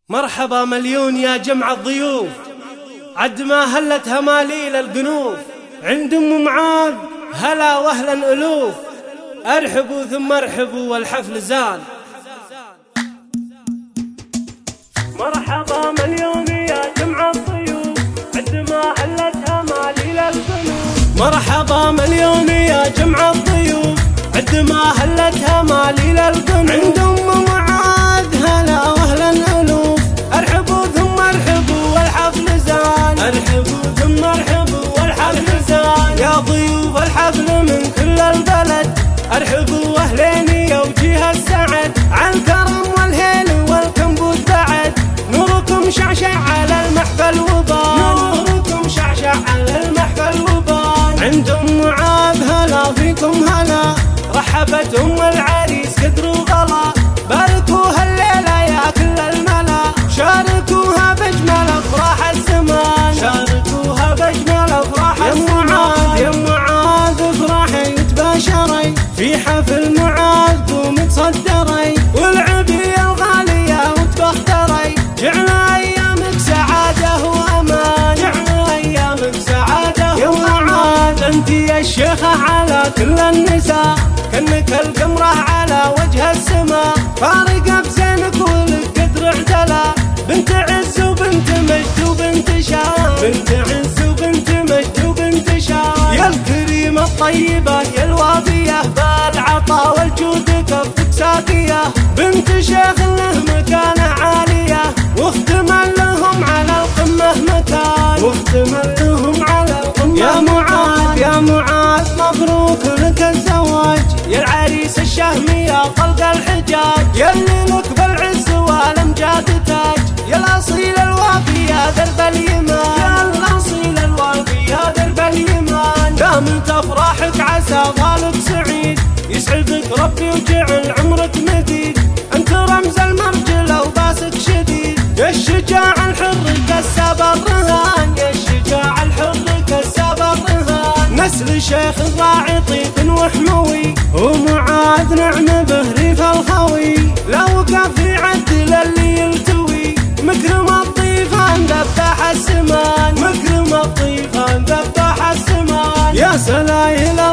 مرحبا مليون يا جمع الضيوف، عد ما هلت هماليل القنوف، عند ام معاذ هلا واهلا الوف، ارحبوا ثم ارحبوا والحفل زان. مرحبا مليون يا جمع الضيوف، عد ما هلت هماليل القنوف. مرحبا مليون يا جمع الضيوف، عد ما هلت هماليل القنوف، عند ام معاذ هلا واهلا الوف، ارحبوا ثم ارحبوا والحفل زان. ارحبوا ثم ارحبوا والحفل زان، يا ضيوف الحفل من كل البلد، ارحبوا اهلين يا وجيه السعد، عالكرم والهيل والكنبوت بعد، نوركم شعشع على المحفل وبان، نوركم شعشع على المحفل وبان. عند ام معاذ هلا فيكم هلا، رحبت ام العريس قدر وغلا، باركوها الليلة يا كل الملا، شاركوها بجمل افراح الزمان، شاركوها بجمل افراح الزمان. يا معاذ افرحي وتباشري في حفل معاذ، قومي تصدري والعبي الغالية وتبختري، جعل ايامك سعادة وامان، جعل ايامك سعادة يا معاذ. انت يا الشيخة على كل النساء، كأنك القمرة على وجه السماء، فارقة بزينك ولك قدر اعتلى، بنت عز وبنت مجد وبنت شان، بنت عز وبنت مجد وبنت شان. يا الكريمة الطيبة يا الوافية، بالعطاء والجود كفك ساقية، بنت شيخ له مكانة عالية، واختمل لهم على القمة مكان، واختمل لهم على القمة. يا معاذ يا معاذ مبروك لك الزواج، يا العريس الشهمية طلق الحجاج، يا اللي لك بالعز والامجاد تاج، يا الاصيل الوافي يا درب اليمان، يا الاصيل الوافي يا درب اليمان. دامت افراحك عسى ظالك سعيد، يسعدك ربي وجعل عمرك مديد، انت رمز المرجله وباسك شديد، يا الشجاع الحر كساب الرهان، يا الشجاع الحر كساب الرهان. نسل شيخ الراعي طيب وحموي، ومعاذ نعم به ريف الخوي، لا وقف يعدل اللي يلتوي، مكرم الضيفان ذبح السمان، مكرم الضيفان ذبح السمان. يا سلايل